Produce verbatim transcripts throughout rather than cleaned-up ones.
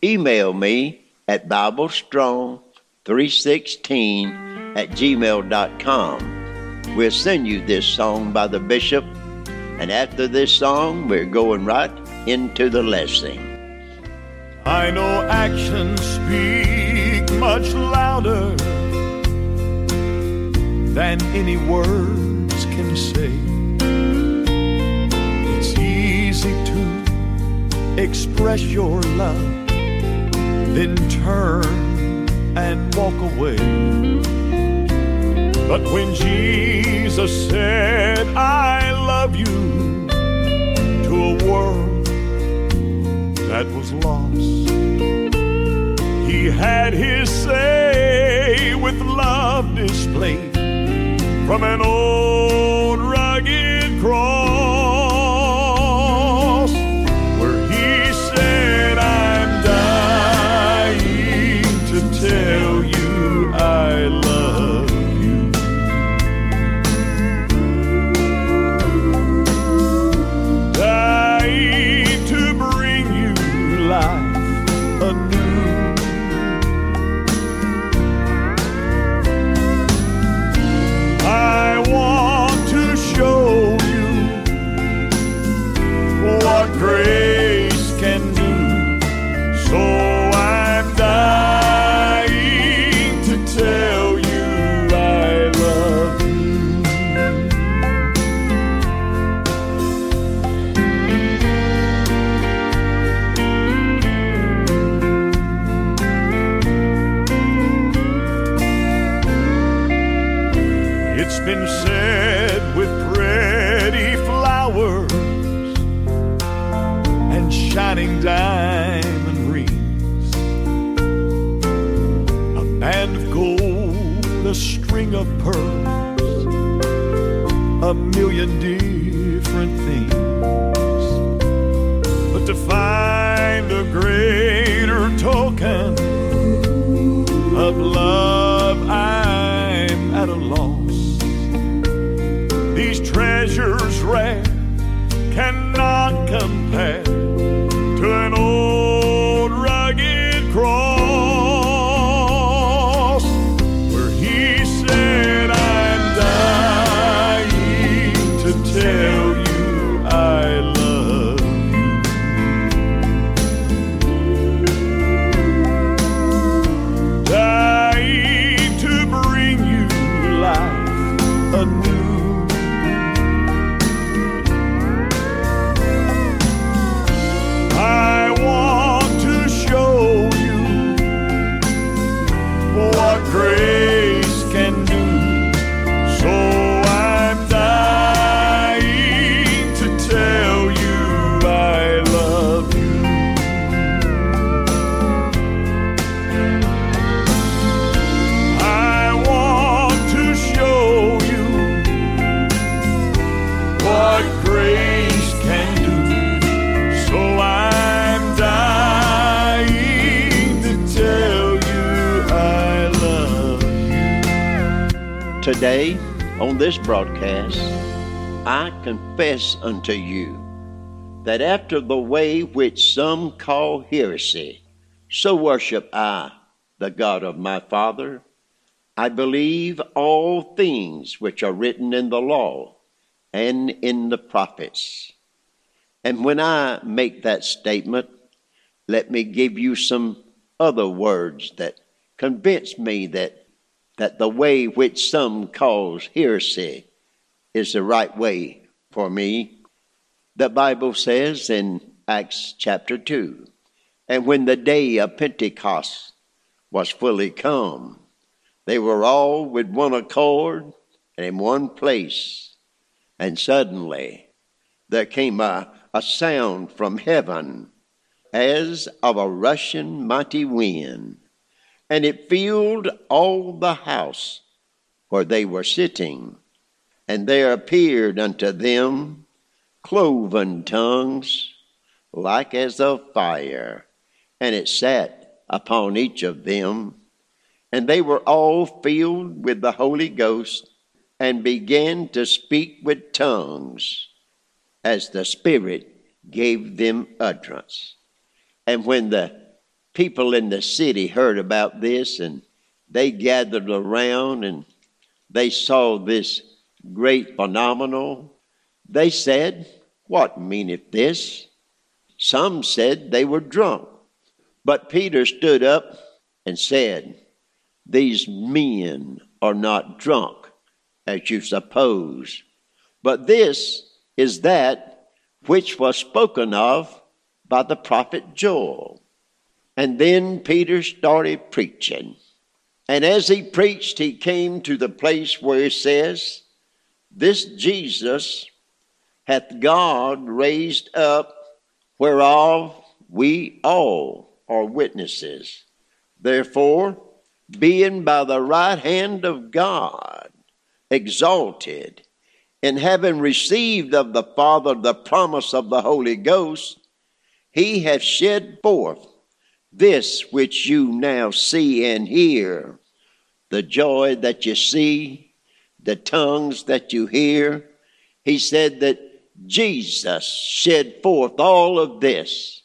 email me at bible strong three sixteen at gmail dot com. We'll send you this song by the bishop, and after this song, we're going right into the lesson. I know actions speak much louder than any words can say. It's easy to express your love, then turn and walk away. But when Jesus said, I love you, to a world that was lost, he had his say with love displayed from an old rugged cross, where he said, I'm dying to tell you I love you. Dying to bring you life anew. I want to show you what grace can do, so I'm dying to tell you I love you. It's been said with pretty flowers and shining diamond rings, a band of gold, a string of pearls, a million different things. But to find a greater token of love, I'm at a loss. These treasures rare cannot compare to an old rugged cross, where he said, I'm dying to tell you I love you. Dying to bring you life anew. I want to show you what grace can do, so I'm dying to tell you I love you. I want to show you what grace can do, so I'm dying to tell you I love you. Today, on this broadcast, I confess unto you that after the way which some call heresy, so worship I the God of my Father. I believe all things which are written in the law and in the prophets. And when I make that statement, let me give you some other words that convince me that, that the way which some calls heresy is the right way for me. The Bible says in Acts chapter two, and when the day of Pentecost was fully come, they were all with one accord and in one place. And suddenly there came a, a sound from heaven as of a rushing mighty wind, and it filled all the house where they were sitting. And there appeared unto them cloven tongues like as of fire, and it sat upon each of them. And they were all filled with the Holy Ghost, and began to speak with tongues as the Spirit gave them utterance. And when the people in the city heard about this, and they gathered around and they saw this great phenomenon. They said, "What meaneth this?" Some said they were drunk. But Peter stood up and said, "These men are not drunk, as you suppose, but this is that which was spoken of by the prophet Joel." And then Peter started preaching. And as he preached, he came to the place where it says, "This Jesus hath God raised up, whereof we all are witnesses. Therefore, being by the right hand of God exalted, and having received of the Father the promise of the Holy Ghost, he hath shed forth this which you now see and hear." The joy that you see, the tongues that you hear. He said that Jesus shed forth all of this.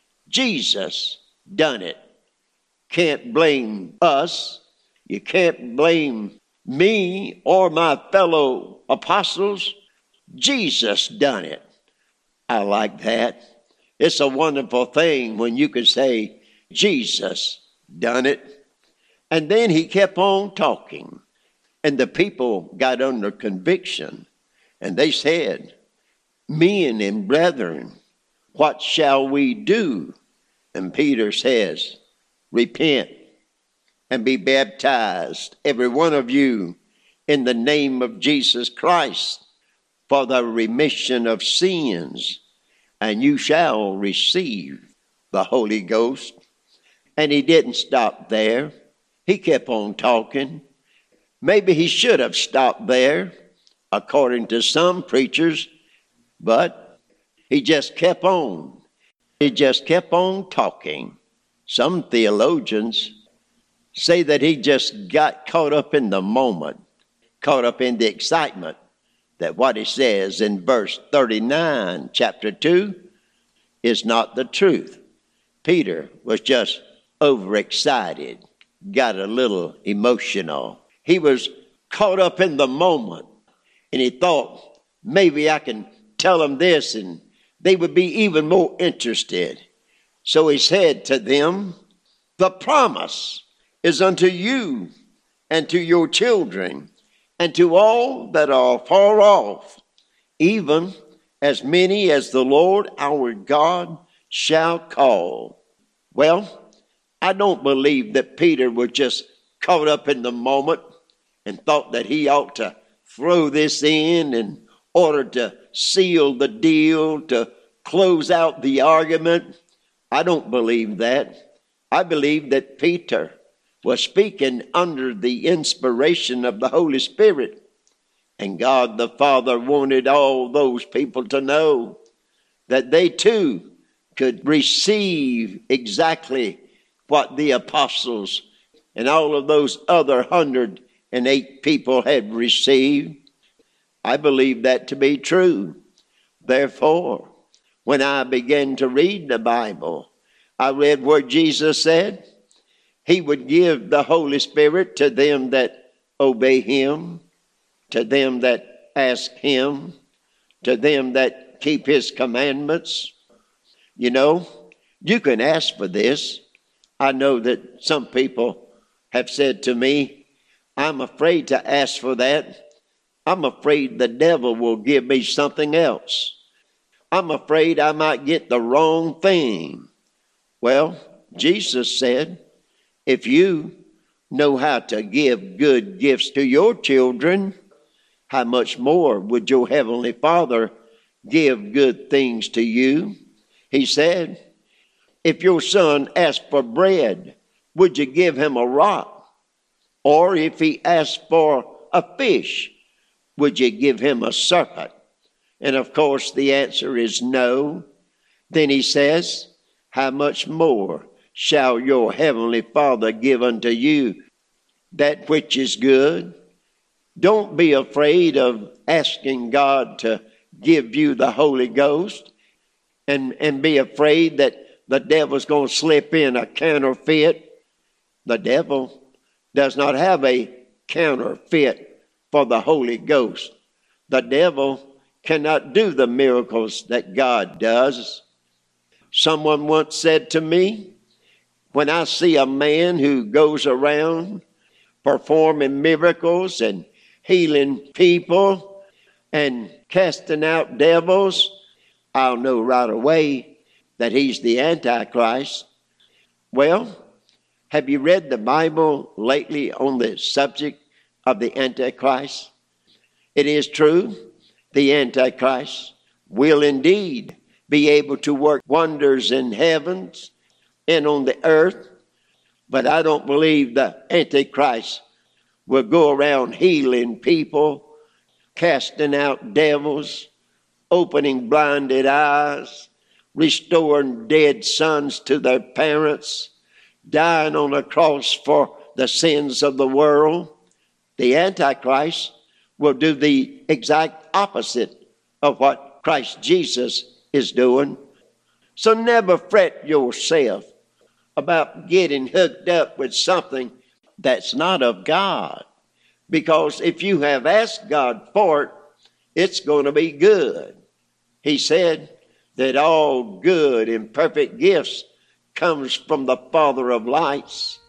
Jesus done it. Can't blame us. You can't blame me or my fellow apostles. Jesus done it. I like that. It's a wonderful thing when you can say, Jesus done it. And then he kept on talking. And the people got under conviction. And they said, "Men and brethren, what shall we do?" And Peter says, "Repent and be baptized, every one of you, in the name of Jesus Christ, for the remission of sins, and you shall receive the Holy Ghost." And he didn't stop there. He kept on talking. Maybe he should have stopped there, according to some preachers, but he just kept on. He just kept on talking. Some theologians say that he just got caught up in the moment, caught up in the excitement, that what he says in verse thirty-nine, chapter two, is not the truth. Peter was just overexcited, got a little emotional. He was caught up in the moment, and he thought, maybe I can tell them this and they would be even more interested. So he said to them, "The promise is unto you and to your children and to all that are far off, even as many as the Lord our God shall call." Well, I don't believe that Peter was just caught up in the moment and thought that he ought to throw this in in order to seal the deal, to close out the argument. I don't believe that. I believe that Peter was speaking under the inspiration of the Holy Spirit. And God the Father wanted all those people to know that they too could receive exactly what the apostles and all of those other hundred and eight people had received. I believe that to be true. Therefore, when I began to read the Bible, I read where Jesus said he would give the Holy Spirit to them that obey him, to them that ask him, to them that keep his commandments. You know, you can ask for this. I know that some people have said to me, "I'm afraid to ask for that. I'm afraid the devil will give me something else. I'm afraid I might get the wrong thing." Well, Jesus said, if you know how to give good gifts to your children, how much more would your heavenly Father give good things to you? He said, if your son asked for bread, would you give him a rock? Or if he asked for a fish, would you give him a serpent? And of course the answer is no. Then he says, how much more shall your heavenly Father give unto you that which is good? Don't be afraid of asking God to give you the Holy Ghost, and, and be afraid that the devil's going to slip in a counterfeit. The devil does not have a counterfeit for the Holy Ghost. The devil cannot do the miracles that God does. Someone once said to me, when I see a man who goes around performing miracles and healing people and casting out devils, I'll know right away that he's the Antichrist. Well, have you read the Bible lately on the subject of the Antichrist? It is true, the Antichrist will indeed be able to work wonders in heavens and on the earth, but I don't believe the Antichrist will go around healing people, casting out devils, opening blinded eyes, restoring dead sons to their parents, dying on a cross for the sins of the world. The Antichrist will do the exact opposite of what Christ Jesus is doing. So never fret yourself about getting hooked up with something that's not of God. Because if you have asked God for it, it's going to be good. He said that all good and perfect gifts comes from the Father of lights.